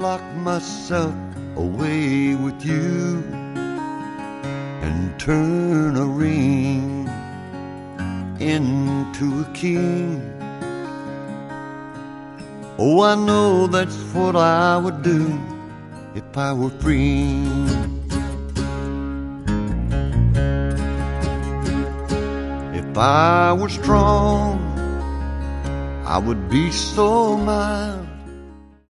lock myself away with you and turn a ring into a king. Oh, I know that's what I would do if I were free. If I were strong, I would be so mild.